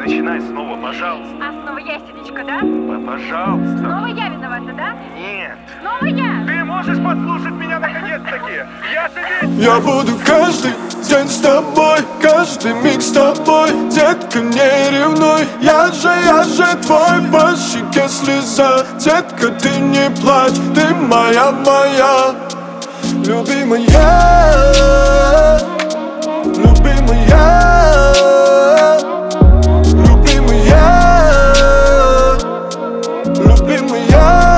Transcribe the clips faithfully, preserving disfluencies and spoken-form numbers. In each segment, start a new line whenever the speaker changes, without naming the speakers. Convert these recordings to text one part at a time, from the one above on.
начинай снова, пожалуйста.
А снова я истеричка, да?
Пожалуйста.
Снова я виновата, да?
Нет.
Снова я?
Ты можешь послушать меня наконец-таки? Я же ведь...
Я буду каждый день с тобой, каждый миг с тобой. Детка, не ревнуй, я же, я же твой. По щеке слеза, детка, ты не плачь. Ты моя, моя, любимая, любимая, любимая, любимая.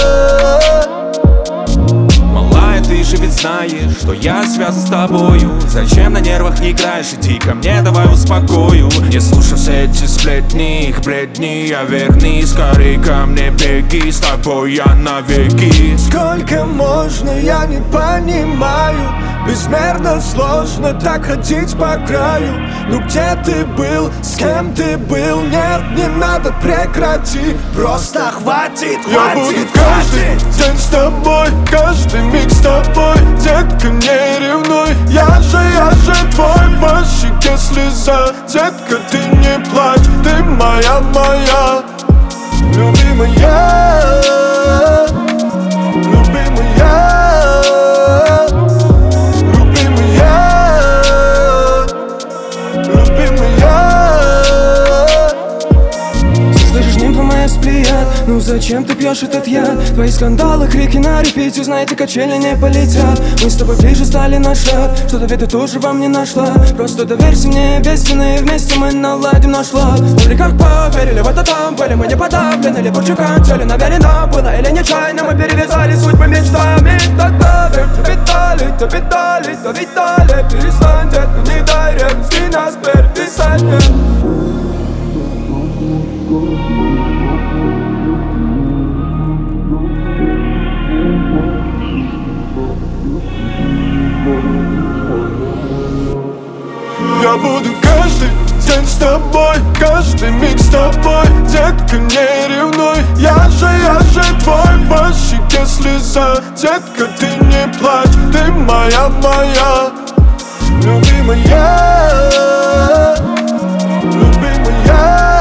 Малая, ты же ведь знаешь, что я связан с тобою. Зачем на нервах не играешь? Иди ко мне, давай успокою. Не слушай все эти сплетни, их бредни, я верни. Скорей ко мне беги, с тобой я навеки.
Сколько можно, я не понимаю. Безмерно сложно так ходить по краю. Ну где ты был, с кем ты был? Нет, не надо, прекрати. Просто хватит, хватит, я буду каждый день с тобой, каждый миг с тобой. Детка, не ревнуй, я же, я же твой. По щеке слеза, детка, ты не плачь. Ты моя, моя, любимая, любимая, любимая, любимая.
Слышишь, нимфа моя сплият, ну зачем ты пьешь этот яд? Твои скандалы, крики на репите, знаете, качели не полетят. Мы с тобой ближе стали на шаг, что-то ведь ты тоже во мне нашла. Просто доверься мне, без стены, вместе мы наладим наш лад. В реках поверили, в это там были мы не подавлены. Либо чекантили, намеренно было или нечаянно. Мы перевязали судьбы мечтами. Тогда то питали, то питали, то витали. Перестань, детка, не дай ревности нас переписать.
Я буду каждый день с тобой, каждый миг с тобой. Детка, не ревнуй, я же, я же твой. По щеке слеза, детка, ты не плачь. Ты моя, моя, любимая, любимая.